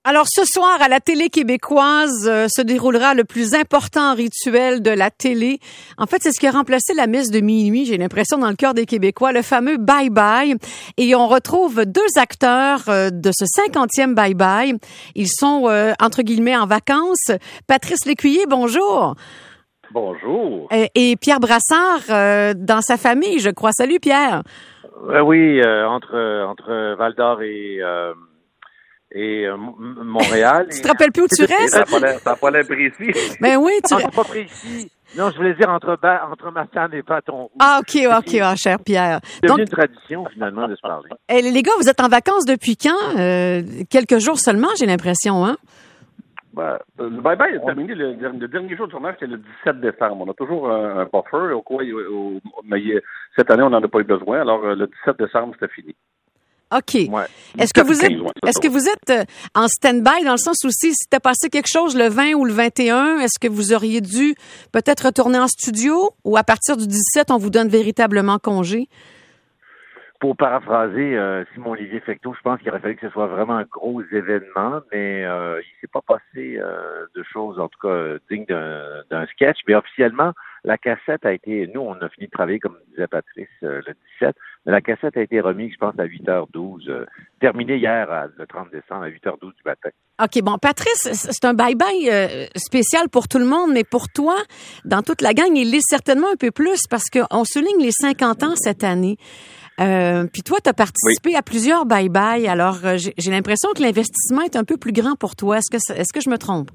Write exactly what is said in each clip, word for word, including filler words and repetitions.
Alors, ce soir, à la télé québécoise, euh, se déroulera le plus important rituel de la télé. En fait, c'est ce qui a remplacé la messe de minuit, j'ai l'impression, dans le cœur des Québécois, le fameux bye-bye. Et on retrouve deux acteurs euh, de ce cinquantième bye-bye. Ils sont, euh, entre guillemets, en vacances. Patrice Lécuyer, bonjour. Bonjour. Et, et Pierre Brassard, euh, dans sa famille, je crois. Salut, Pierre. Euh, oui, euh, entre, entre Val-d'Or et... Euh... et euh, Montréal. Tu te rappelles plus où tu restes? Ça n'a pas l'air précis. Ben oui, tu... Ah, pas précis. Non, je voulais dire entre, ba... entre ma femme et Bâton. Ah, OK, OK, ah, cher Pierre. C'est devenu une tradition, finalement, de se parler. Et les gars, vous êtes en vacances depuis quand? Euh, quelques jours seulement, j'ai l'impression, hein? Ben, le bye-bye est terminé. Le, le dernier jour de tournage, c'était le dix-sept décembre. On a toujours un, un buffer, au quoi, au, au, mais cette année, on n'en a pas eu besoin. Alors, le dix-sept décembre, c'était fini. OK. Ouais. Est-ce que vous êtes, ouais, est-ce que vous êtes en stand-by dans le sens où si c'était passé quelque chose le vingt ou le vingt et un, est-ce que vous auriez dû peut-être retourner en studio ou à partir du dix-sept, on vous donne véritablement congé? Pour paraphraser euh, Simon-Olivier Fecteau, je pense qu'il aurait fallu que ce soit vraiment un gros événement, mais euh, il s'est pas passé euh, de choses, en tout cas, dignes d'un, d'un sketch. Mais officiellement, la cassette a été, nous, on a fini de travailler, comme disait Patrice, euh, le dix-sept, mais la cassette a été remise, je pense, à huit heures douze, euh, terminée hier, à, le trente décembre, à huit heures douze du matin. OK, bon, Patrice, c'est un bye-bye euh, spécial pour tout le monde, mais pour toi, dans toute la gang, il l'est certainement un peu plus parce qu'on souligne les cinquante ans cette année. Euh, puis toi, tu as participé oui. à plusieurs bye-bye, alors euh, j'ai, j'ai l'impression que l'investissement est un peu plus grand pour toi. Est-ce que, est-ce que je me trompe?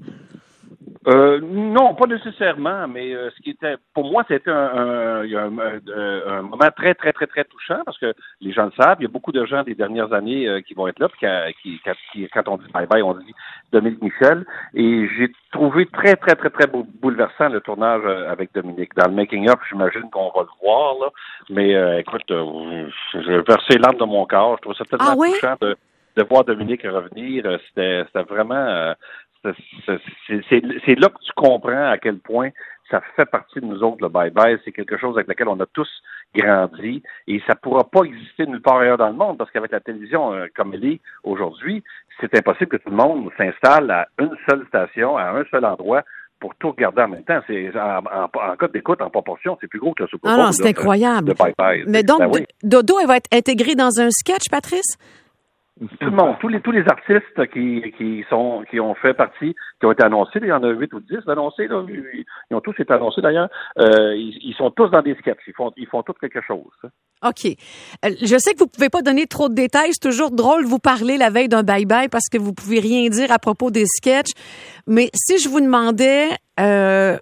Euh, non, pas nécessairement, mais euh, ce qui était, pour moi, c'était un, un, un, un, un moment très, très, très, très touchant parce que les gens le savent, il y a beaucoup de gens des dernières années euh, qui vont être là, puis qui, qui, qui, quand on dit bye-bye, on dit Dominique Michel, et j'ai trouvé très, très, très, très bouleversant le tournage avec Dominique. Dans le making-up, j'imagine qu'on va le voir, là, mais euh, écoute, euh, j'ai versé l'âme de mon corps, je trouve ça tellement ah, oui? touchant de, de voir Dominique revenir, c'était, c'était vraiment... Euh, C'est, c'est, c'est, c'est là que tu comprends à quel point ça fait partie de nous autres, le bye-bye. C'est quelque chose avec lequel on a tous grandi et ça ne pourra pas exister nulle part ailleurs dans le monde parce qu'avec la télévision euh, comme elle est aujourd'hui, c'est impossible que tout le monde s'installe à une seule station, à un seul endroit pour tout regarder en même temps. C'est en, en, en cas d'écoute, en proportion, c'est plus gros que le Super Bowl. Ah non, c'est incroyable. Le bye-bye. Mais donc, ben oui. Dodo, elle va être intégrée dans un sketch, Patrice? Tout le monde, tous les tous les artistes qui qui sont qui ont fait partie, qui ont été annoncés, il y en a huit ou dix annoncés, là, ils ont tous été annoncés d'ailleurs. Euh, ils, ils sont tous dans des sketchs, ils font ils font tous quelque chose. OK. Je sais que vous pouvez pas donner trop de détails, c'est toujours drôle de vous parler la veille d'un bye-bye parce que vous pouvez rien dire à propos des sketchs. Mais si je vous demandais euh,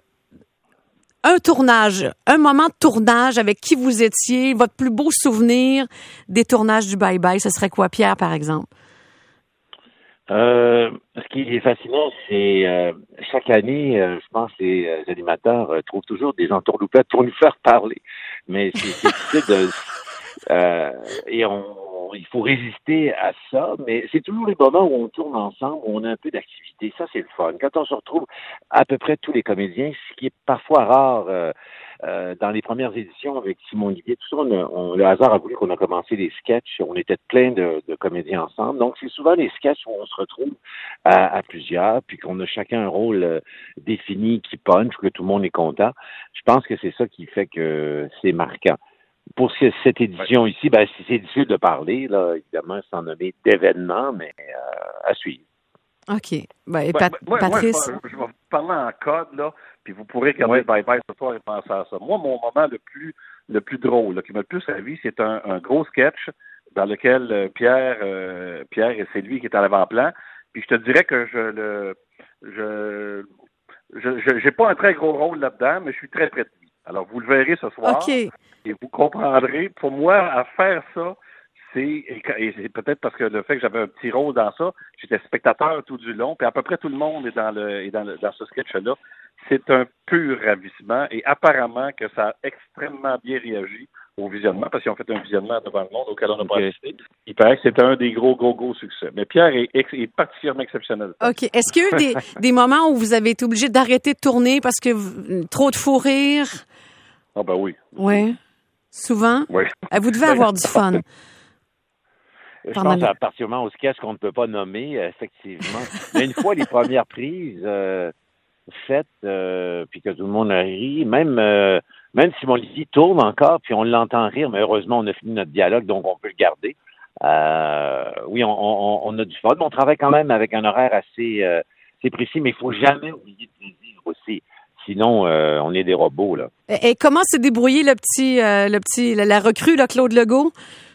un tournage, un moment de tournage avec qui vous étiez, votre plus beau souvenir des tournages du bye-bye, ce serait quoi, Pierre, par exemple? Euh, ce qui est fascinant, c'est euh, chaque année, euh, je pense que les euh, animateurs euh, trouvent toujours des entourloupettes pour nous faire parler. Mais c'est, c'est difficile de... Euh, et on, il faut résister à ça, mais c'est toujours les moments où on tourne ensemble, où on a un peu d'activité. Ça, c'est le fun. Quand on se retrouve à peu près tous les comédiens, ce qui est parfois rare euh, euh, dans les premières éditions avec Simon Olivier, tout ça, on a, on, le hasard a voulu qu'on a commencé les sketchs. On était plein de, de comédiens ensemble. Donc, c'est souvent les sketchs où on se retrouve à, à plusieurs, puis qu'on a chacun un rôle euh, défini qui punch, que tout le monde est content. Je pense que c'est ça qui fait que c'est marquant. Pour cette édition ici, ben, c'est difficile de parler, là, évidemment, sans nommer d'événements, mais euh, à suivre. OK. Ben, Pat- ouais, Patrice. Moi, je, je vais vous parler en code, là, puis vous pourrez regarder ouais. Bye Bye ce soir et penser à ça. Moi, mon moment le plus le plus drôle, là, qui m'a le plus servi, c'est un, un gros sketch dans lequel euh, Pierre, euh, Pierre, c'est lui qui est à l'avant-plan. Puis je te dirais que je le je je, je j'ai pas un très gros rôle là-dedans, mais je suis très près de lui. Alors, vous le verrez ce soir. OK. Et vous comprendrez, pour moi, à faire ça, c'est, et, et c'est peut-être parce que le fait que j'avais un petit rôle dans ça, j'étais spectateur tout du long, puis à peu près tout le monde est dans le, est dans, le, dans ce sketch-là. C'est un pur ravissement, et apparemment que ça a extrêmement bien réagi au visionnement, parce qu'ils ont fait un visionnement devant le monde auquel on n'a pas okay. assisté. Il paraît que c'est un des gros, gros, gros succès. Mais Pierre est, ex, est particulièrement exceptionnel. OK. Est-ce qu'il y a eu des, des moments où vous avez été obligé d'arrêter de tourner parce que vous, trop de fou rire? Ah ben oui. Oui. Souvent? Oui. Vous devez avoir du fun. Je pense à partir du moment où sketch qu'on ne peut pas nommer, effectivement. Mais une fois les premières prises euh, faites, euh, puis que tout le monde rit, même euh, même si mon Lydie tourne encore, puis on l'entend rire, mais heureusement, on a fini notre dialogue, donc on peut le garder. Euh, oui, on, on, on a du fun, mais on travaille quand même avec un horaire assez, euh, assez précis, mais il faut jamais oublier de plaisir aussi. Sinon, euh, on est des robots, là. Et, et comment s'est débrouillé le petit, euh, le petit, la, la recrue, là, Claude Legault?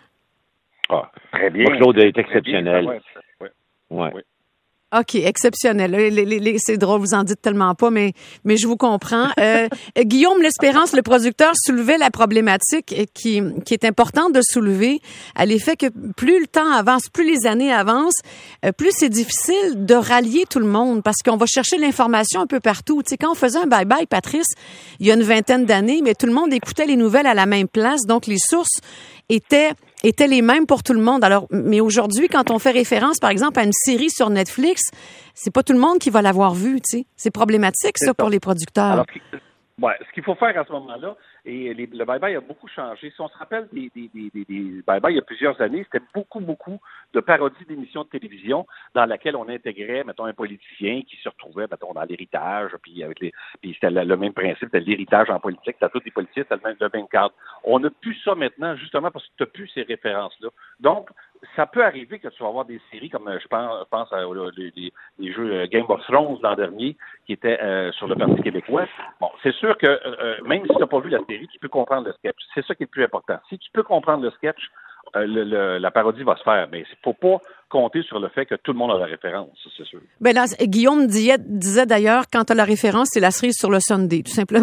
Ah, très bien. Moi, Claude est exceptionnel. Bien, ouais, ouais. ouais. OK, exceptionnel. Les, les, les, c'est drôle, vous en dites tellement pas, mais, mais je vous comprends. Euh, Guillaume L'Espérance, le producteur, soulevait la problématique qui, qui est importante de soulever à l'effet que plus le temps avance, plus les années avancent, plus c'est difficile de rallier tout le monde parce qu'on va chercher l'information un peu partout. Tu sais, quand on faisait un bye-bye, Patrice, il y a une vingtaine d'années, mais tout le monde écoutait les nouvelles à la même place, donc les sources étaient étaient les mêmes pour tout le monde. Alors, mais aujourd'hui, quand on fait référence, par exemple, à une série sur Netflix, c'est pas tout le monde qui va l'avoir vue, tu sais. C'est problématique, ça, ça, pour les producteurs. Alors, ouais, ce qu'il faut faire à ce moment-là, et les, le bye-bye a beaucoup changé. Si on se rappelle des, des, des, des, des bye-bye il y a plusieurs années, c'était beaucoup, beaucoup de parodies d'émissions de télévision dans laquelle on intégrait, mettons, un politicien qui se retrouvait, mettons, dans l'héritage, puis avec les, puis c'était le, le même principe, c'était l'héritage en politique, c'était tous les politiciens, c'était le même, le même cadre. On n'a plus ça maintenant, justement, parce que tu n'as plus ces références-là. Donc, ça peut arriver que tu vas avoir des séries comme, je pense, je pense à les, les, les jeux Game of Thrones l'an dernier, qui étaient euh, sur le Parti québécois. Bon, c'est sûr que euh, même si tu n'as pas vu la série, tu peux comprendre le sketch. C'est ça qui est le plus important. Si tu peux comprendre le sketch, euh, le, le, la parodie va se faire. Mais il ne faut pas compter sur le fait que tout le monde a la référence, c'est sûr. Ben là, Guillaume disait, disait d'ailleurs, quand tu as la référence, c'est la cerise sur le Sunday, tout simplement.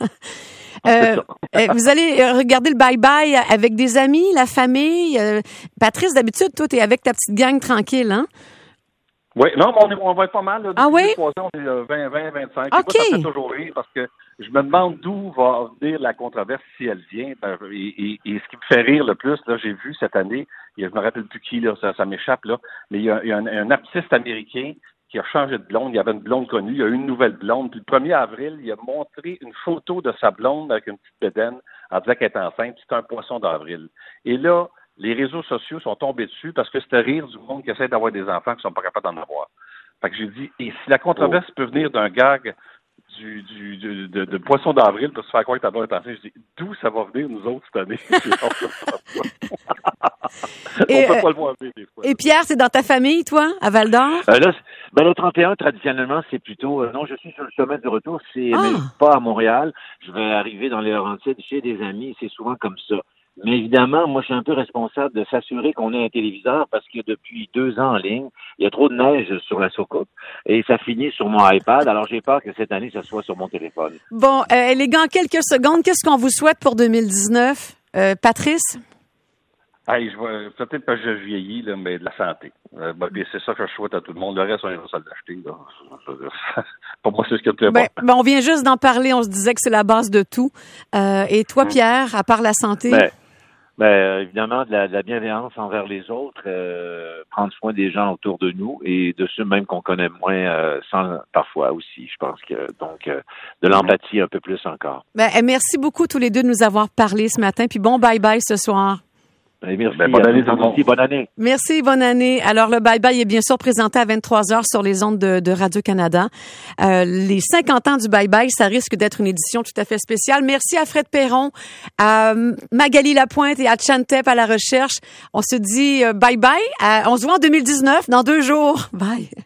Euh, vous allez regarder le bye-bye avec des amis, la famille. Euh, Patrice, d'habitude, toi, t'es avec ta petite gang tranquille, hein? Oui, non, mais on, est, on va être pas mal. Là, ah oui? trois ans, on est vingt, vingt, vingt-cinq. OK. Moi, ça fait toujours rire parce que je me demande d'où va venir la controverse si elle vient. Et, et, et ce qui me fait rire le plus, là, j'ai vu cette année, je me rappelle plus qui, là, ça, ça m'échappe, là, mais il y a, il y a un, un artiste américain qui a changé de blonde. Il y avait une blonde connue, il y a eu une nouvelle blonde. Puis le premier avril, il a montré une photo de sa blonde avec une petite bédaine en disant qu'elle était enceinte. C'était un poisson d'avril. Et là, les réseaux sociaux sont tombés dessus parce que c'était rire du monde qui essaie d'avoir des enfants qui sont pas capables d'en avoir. Fait que j'ai dit, et si la controverse oh. peut venir d'un gag du, du, du de, de poisson d'avril pour se faire croire que ta blonde est enceinte, je dis, d'où ça va venir, nous autres, cette année? Et, on peut pas le voir venir des fois. Et Pierre, c'est dans ta famille, toi, à Val-d'Or? Euh, là, ben, le trente et un, traditionnellement, c'est plutôt... Euh, non, je suis sur le chemin du retour, c'est ah. mais pas à Montréal. Je vais arriver dans les Laurentides chez des amis, c'est souvent comme ça. Mais évidemment, moi, je suis un peu responsable de s'assurer qu'on ait un téléviseur parce que depuis deux ans en ligne, il y a trop de neige sur la soucoupe et ça finit sur mon iPad. Alors, j'ai peur que cette année, ça soit sur mon téléphone. Bon, euh, les gars, en quelques secondes, qu'est-ce qu'on vous souhaite pour deux mille dix-neuf? Euh, Patrice? Hey, je vois, peut-être que je vieillis, là, mais de la santé. Euh, ben, c'est ça que je souhaite à tout le monde. Le reste, on ira se l'acheter. Pour moi, c'est ce que tu ben, ben, on vient juste d'en parler. On se disait que c'est la base de tout. Euh, et toi, Pierre, à part la santé? Ben, ben évidemment, de la, de la bienveillance envers les autres, euh, prendre soin des gens autour de nous et de ceux même qu'on connaît moins, euh, sans parfois aussi. Je pense que donc euh, de l'empathie un peu plus encore. Ben, merci beaucoup tous les deux de nous avoir parlé ce matin. Puis bon bye-bye ce soir. Merci. Ben, bonne année, tout le monde. Bonne année. Merci, bonne année. Alors, le bye-bye est bien sûr présenté à vingt-trois heures sur les ondes de, de Radio-Canada. Euh, les cinquante ans du bye-bye, ça risque d'être une édition tout à fait spéciale. Merci à Fred Perron, à Magali Lapointe et à Chantep à la recherche. On se dit bye-bye. On se voit en deux mille dix-neuf, dans deux jours. Bye.